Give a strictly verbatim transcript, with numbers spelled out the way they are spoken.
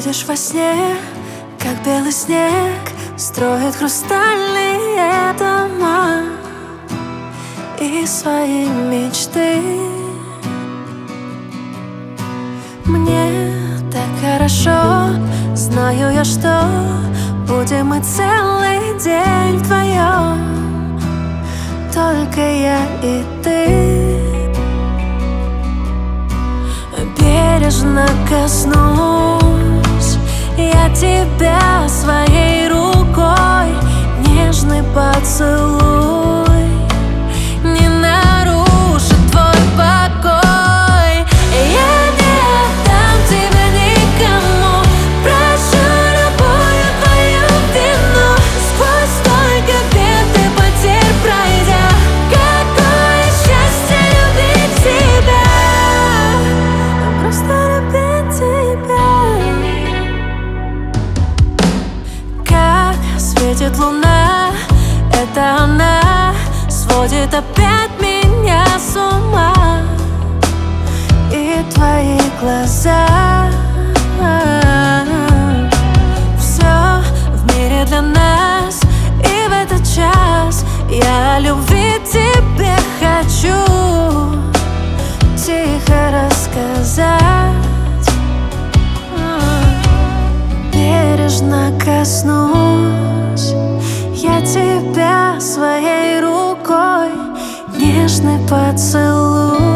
Видишь во сне, как белый снег строит хрустальные дома и свои мечты. Мне так хорошо, знаю я, что будем мы целый день вдвоем, только я и ты. Бережно коснусь я тебя своей рукой, нежный поцелуй не нарушит твой покой. Я не отдам тебя никому, прощу любую твою вину. Сквозь столько бед и потерь пройдя, какое счастье любить тебя, просто любить тебя. Как светит луна, это она сводит опять меня с ума. И твои глаза, все в мире для нас. И в этот час я о любви тебе хочу тихо рассказать. Бережно коснусь я тебя своей рукой, нежный поцелуй